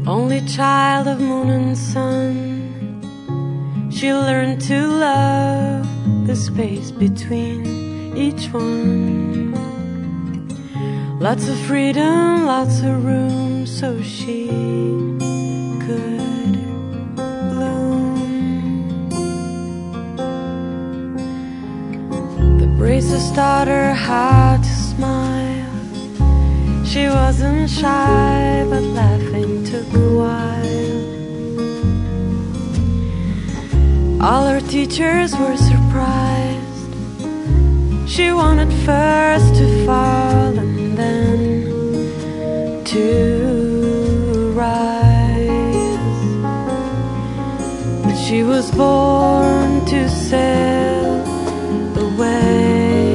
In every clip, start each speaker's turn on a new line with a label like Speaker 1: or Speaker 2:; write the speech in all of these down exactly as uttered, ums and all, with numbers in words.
Speaker 1: Only child of moon and sun, she learned to love the space between each one. Lots of freedom, lots of room, so she could bloom. The braces taught her how to smile. She wasn't shy, but laughing took a while. All her teachers were surprised. She wanted first to fall and then to rise. But she was born to sail away.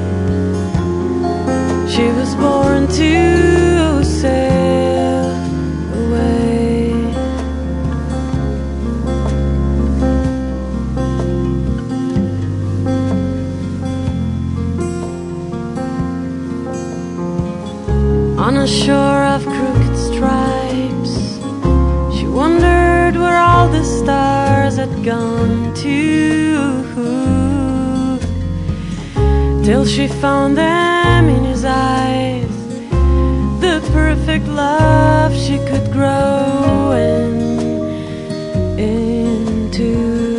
Speaker 1: She was born to sail away. On a shore of crooked stripes, she wondered where all the stars had gone to, till she found them in his eyes, the perfect love she could grow in, into.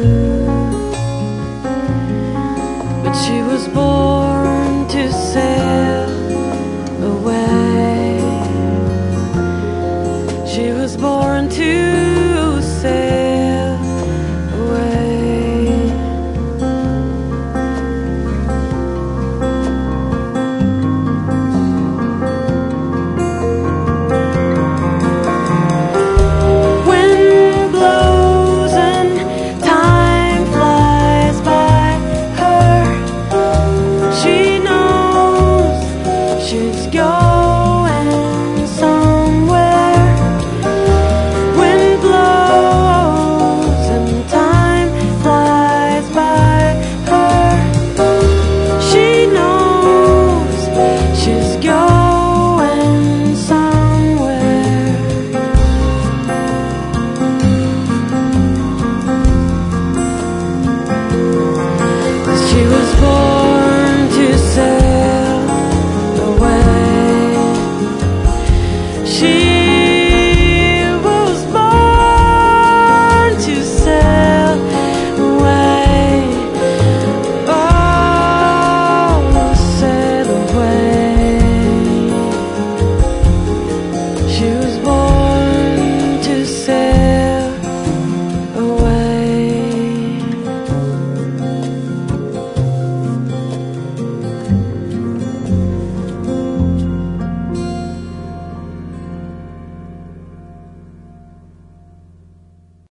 Speaker 1: But she was born to sail away. She was born to